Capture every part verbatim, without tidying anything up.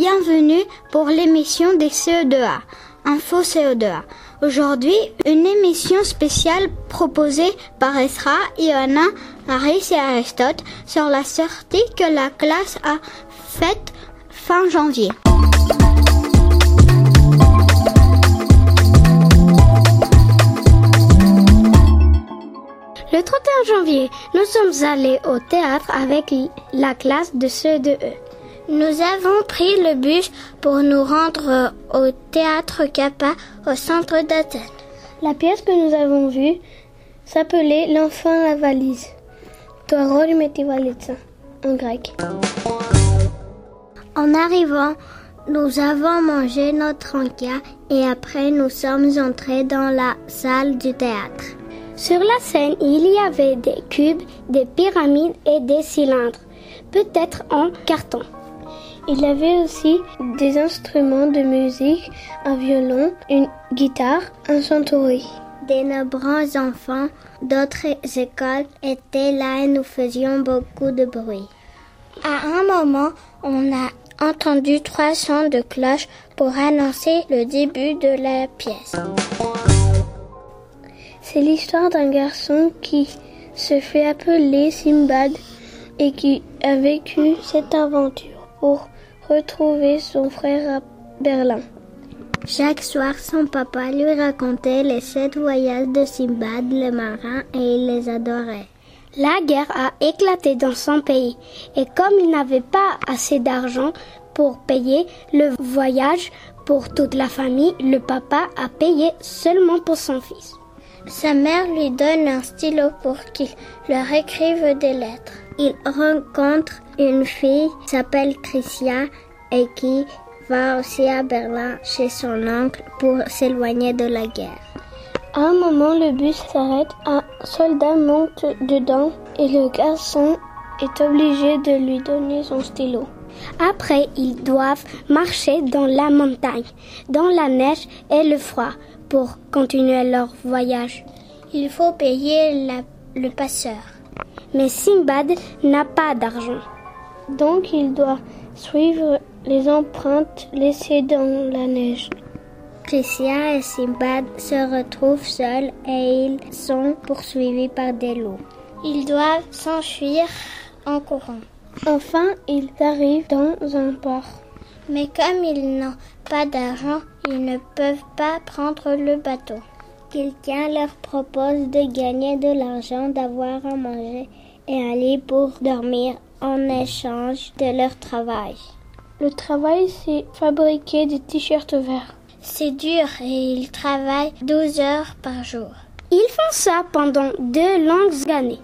Bienvenue pour l'émission des C E deux A, Info C E deux A. Aujourd'hui, une émission spéciale proposée par Esra, Ioana, Aris et Aristote sur la sortie que la classe a faite fin janvier. Le trente et un janvier, nous sommes allés au théâtre avec la classe de C E deux E. Nous avons pris le bus pour nous rendre au théâtre Kappa au centre d'Athènes. La pièce que nous avons vue s'appelait L'enfant à la valise, to rôle metivalitza en grec. En arrivant, nous avons mangé notre encas et après nous sommes entrés dans la salle du théâtre. Sur la scène, il y avait des cubes, des pyramides et des cylindres, peut-être en carton. Il y avait aussi des instruments de musique, un violon, une guitare, un centauri. De nombreux enfants d'autres écoles étaient là et nous faisions beaucoup de bruit. À un moment, on a entendu trois sons de cloche pour annoncer le début de la pièce. C'est l'histoire d'un garçon qui se fait appeler Simbad et qui a vécu cette aventure pour retrouver son frère à Berlin. Chaque soir, son papa lui racontait les sept voyages de Simbad le marin et il les adorait. La guerre a éclaté dans son pays et comme il n'avait pas assez d'argent pour payer le voyage pour toute la famille, le papa a payé seulement pour son fils. Sa mère lui donne un stylo pour qu'il leur écrive des lettres. Il rencontre une fille qui s'appelle Christia et qui va aussi à Berlin chez son oncle pour s'éloigner de la guerre. À un moment, le bus s'arrête, un soldat monte dedans et le garçon est obligé de lui donner son stylo. Après, ils doivent marcher dans la montagne, dans la neige et le froid pour continuer leur voyage. Il faut payer la, le passeur. Mais Simbad n'a pas d'argent. Donc il doit suivre les empreintes laissées dans la neige. Christia et Simbad se retrouvent seuls et ils sont poursuivis par des loups. Ils doivent s'enfuir en courant. Enfin, ils arrivent dans un port. Mais comme ils n'ont pas d'argent, ils ne peuvent pas prendre le bateau. Quelqu'un leur propose de gagner de l'argent, d'avoir à manger et un lit pour dormir en échange de leur travail. Le travail, c'est fabriquer des t-shirts verts. C'est dur et ils travaillent douze heures par jour. Ils font ça pendant deux longues années.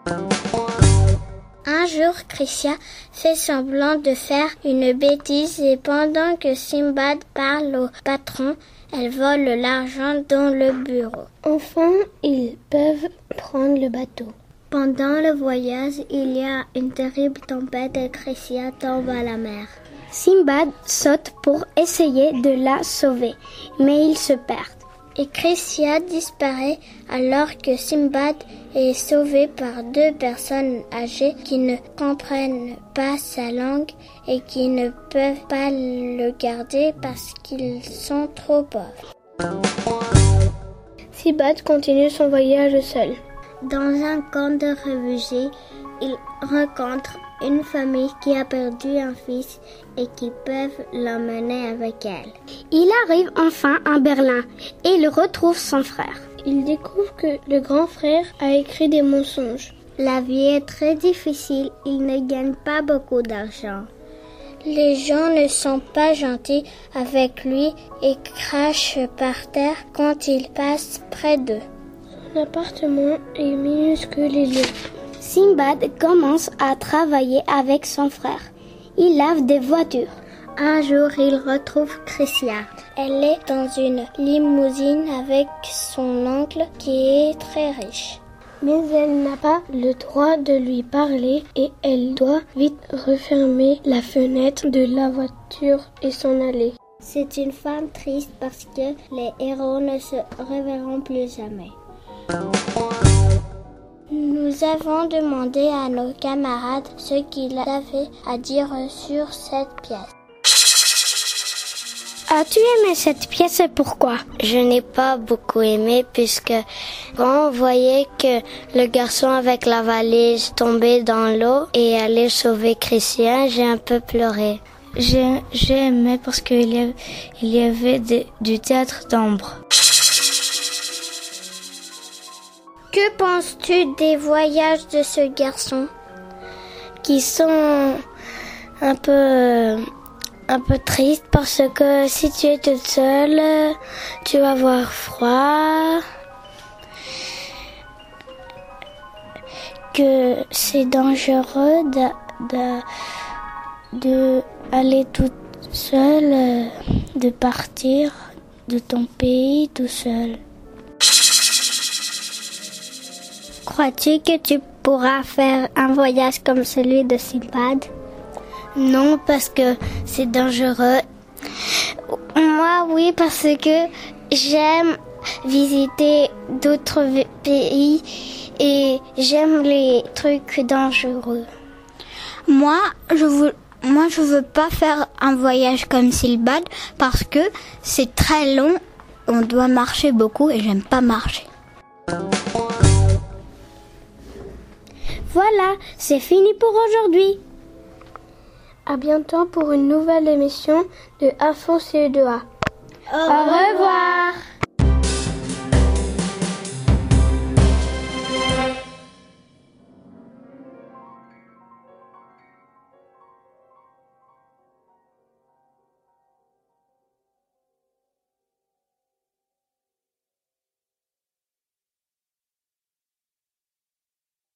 Un jour, Christia fait semblant de faire une bêtise et pendant que Simbad parle au patron, elle vole l'argent dans le bureau. Enfin, ils peuvent prendre le bateau. Pendant le voyage, il y a une terrible tempête et Christia tombe à la mer. Simbad saute pour essayer de la sauver, mais ils se perdent. Et Christia disparaît alors que Simbad est sauvé par deux personnes âgées qui ne comprennent pas sa langue et qui ne peuvent pas le garder parce qu'ils sont trop pauvres. Simbad continue son voyage seul. Dans un camp de réfugiés, il rencontre une famille qui a perdu un fils et qui peuvent l'emmener avec elle. Il arrive enfin à Berlin et il retrouve son frère. Il découvre que le grand frère a écrit des mensonges. La vie est très difficile, il ne gagne pas beaucoup d'argent. Les gens ne sont pas gentils avec lui et crachent par terre quand il passe près d'eux. Son appartement est minuscule et lourd. Simbad commence à travailler avec son frère. Il lave des voitures. Un jour, il retrouve Christia. Elle est dans une limousine avec son oncle qui est très riche. Mais elle n'a pas le droit de lui parler et elle doit vite refermer la fenêtre de la voiture et s'en aller. C'est une femme triste parce que les héros ne se reverront plus jamais. Nous avons demandé à nos camarades ce qu'ils avaient à dire sur cette pièce. As-tu aimé cette pièce et pourquoi? Je n'ai pas beaucoup aimé puisque quand on voyait que le garçon avec la valise tombait dans l'eau et allait sauver Christian, j'ai un peu pleuré. J'ai, j'ai aimé parce qu'il y avait, il y avait de, du théâtre d'ombre. Que penses-tu des voyages de ce garçon? Qui sont un peu, un peu tristes parce que si tu es toute seule, tu vas avoir froid. Que c'est dangereux de, de, de aller toute seule, de partir de ton pays tout seul. Crois-tu que tu pourras faire un voyage comme celui de Sinbad? Non, parce que c'est dangereux. Moi, oui, parce que j'aime visiter d'autres pays et j'aime les trucs dangereux. Moi, je veux, moi, je veux pas faire un voyage comme Sinbad parce que c'est très long. On doit marcher beaucoup et j'aime pas marcher. Voilà, c'est fini pour aujourd'hui. À bientôt pour une nouvelle émission de Info C E deux A. Au revoir.